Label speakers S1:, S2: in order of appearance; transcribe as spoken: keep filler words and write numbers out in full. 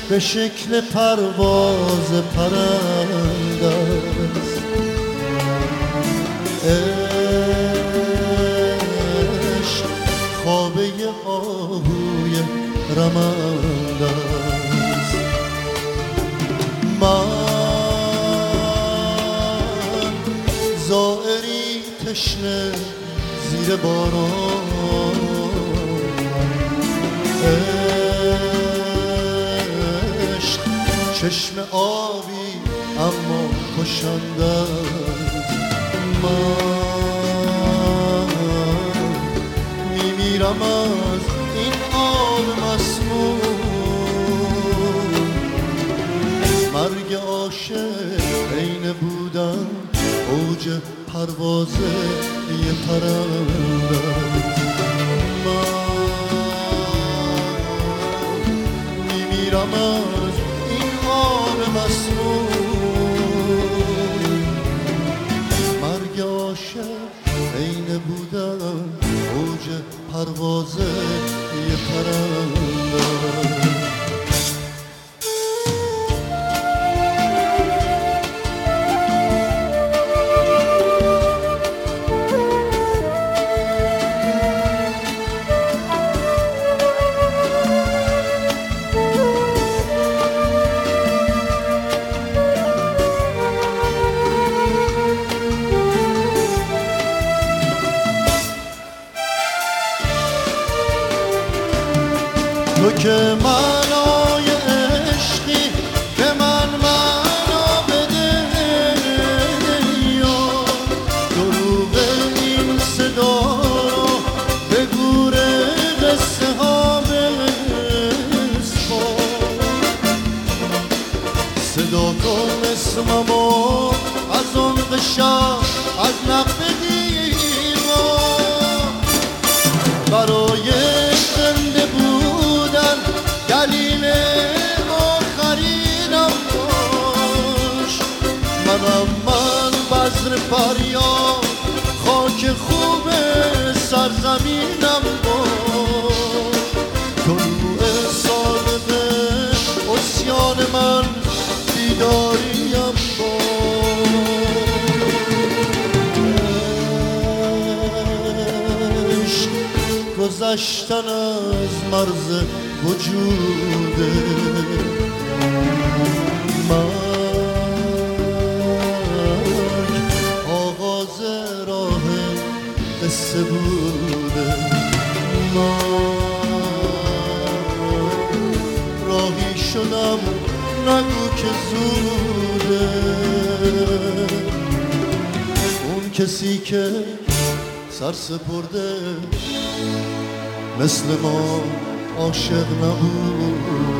S1: به شکل پرواز پرنده است. عشق خوابه آهوی رمنده است. من زائری تشنه زیر باران، عشق چشم آبی اما کشنده است. من میمیرم از این آب مسموم، مرگ عاشق عین بودن اوج پرواز یه پرنده است. من میمیرم از این آب مسموم، مرگ عاشق عین بودن اوج پرواز یه پرنده است. تو که معنای عشقی به من معنا بده، یا دروغ این صدا رو به گور قصه ها بسپار. صدا کن اسممو از عمق شب، از نقب دیوار، برای زنده بودن دلیل آخرینم باش. منم من بذر فریاد، خاک خوب سرزمینم باش. طلوع صادق عصیان من بیداریم باش. گذشتن از مرز وجوده، مرگ آغاز راه قصه بوده. من راهی شدم نگو که زوده. اون کسی که سر سپرده مثل ما عاشق نبود.